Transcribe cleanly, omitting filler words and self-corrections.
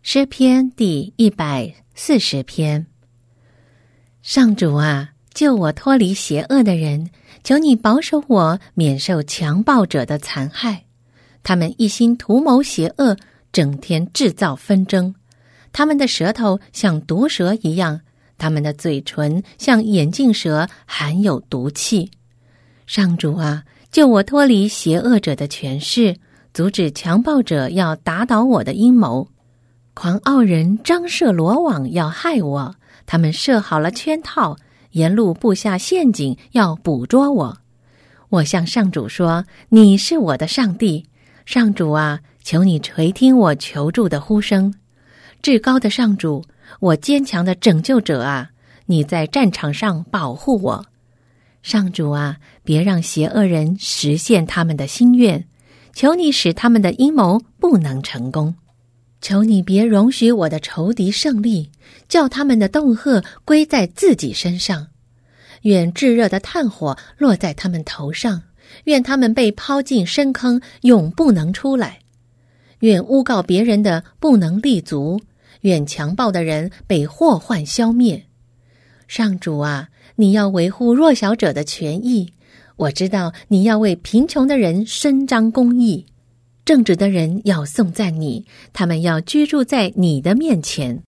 诗篇第140篇。上主啊，救我脱离邪恶的人，求你保守我免受强暴者的残害。他们一心图谋邪恶，整天制造纷争。他们的舌头像毒蛇一样，他们的嘴唇像眼镜蛇，含有毒气。上主啊，救我脱离邪恶者的权势，阻止强暴者要打倒我的阴谋。狂傲人张设罗网要害我，他们设好了圈套，沿路布下陷阱要捕捉我。我向上主说，你是我的上帝。上主啊，求你垂听我求助的呼声。至高的上主，我坚强的拯救者啊，你在战场上保护我。上主啊，别让邪恶人实现他们的心愿，求你使他们的阴谋不能成功。求你别容许我的仇敌胜利，叫他们的恫吓归在自己身上。愿炙热的炭火落在他们头上，愿他们被抛进深坑，永不能出来。愿诬告别人的不能立足，愿强暴的人被祸患消灭。上主啊，你要维护弱小者的权益，我知道你要为贫穷的人伸张公义。正直的人要颂赞你，他们要居住在你的面前。